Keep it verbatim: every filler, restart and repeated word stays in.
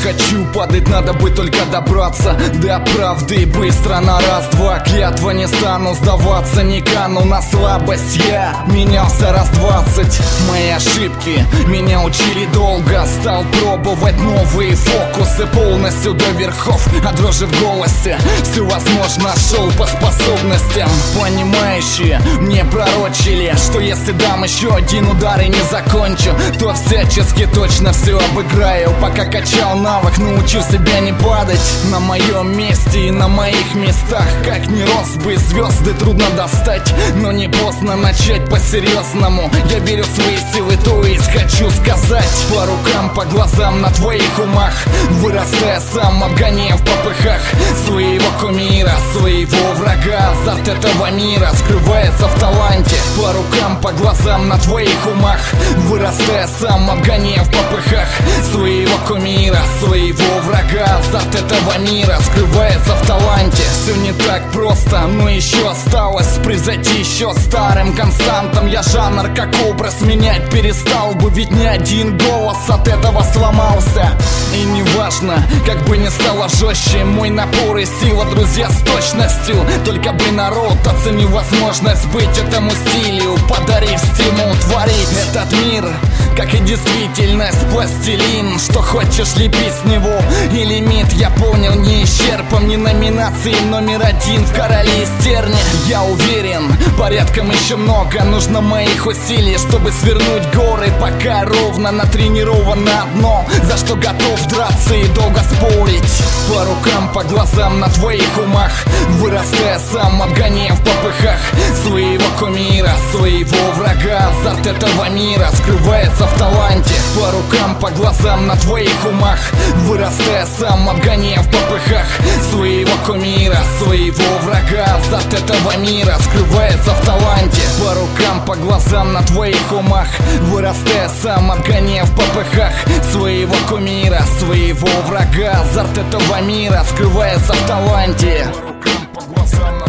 хочу падать, надо бы только добраться до правды быстро на раз-два. Клятва, не стану сдаваться, не кану на слабость. Я менялся раз двадцать. Мои ошибки меня учили долго. Стал пробовать новые фокусы полностью до верхов, а дрожи в голосе. Все возможно, шел по способностям. Понимающие мне пророчили, что если дам еще один удар и не закончу, то всячески точно все обыграю. Пока качал навык, научил себя не падать. На моем месте и на моих местах, как ни рос бы звезды, трудно достать. Но не поздно начать по-серьезному. Я верю в свои силы, то есть хочу сказать. По рукам, по глазам на твоих умах, вырастая сам, обгоняя в попыхах своего кумира, своего врага. Азарт этого мира скрывается в таланте. По рукам, по глазам на твоих умах, вырастая сам, обгоняя в попыхах своего кумира, своего врага. Азарт этого мира скрывается в таланте. Все не так просто, но еще осталось превзойти еще старым константам. Я жанр как образ менять перестал бы, ведь ни один голос от этого сломался. И не важно, как бы ни стало жестче мой напор и сила, друзья, с точностью. Только бы народ оценил возможность быть этому стилю, подарив стимул творить этот мир, как и действительность, пластилин. Что хочешь, лепи с него, и лимит я понял не исчерпан. Не номинации номер один в короле и стерне. Я уверен, порядком еще много нужно моих усилий, чтобы свернуть горы. Пока ровно натренирован на одно, за что готов драться и долго спорить. По рукам, по глазам на твоих умах, вырастая сам, обгоняя в попыхах своего кумира, своего врага. Азарт этого мира скрывается в таланте. По рукам, по глазам на твоих умах, вырастая сам, обгоняя в попыхах своего кумира, своего врага. Азарт этого мира скрывается в таланте. По рукам, по глазам на твоих умах, вырастая сам, обгоняя в попыхах своего кумира, своего врага. Азарт этого мира скрывается в таланте. По рукам, по глазам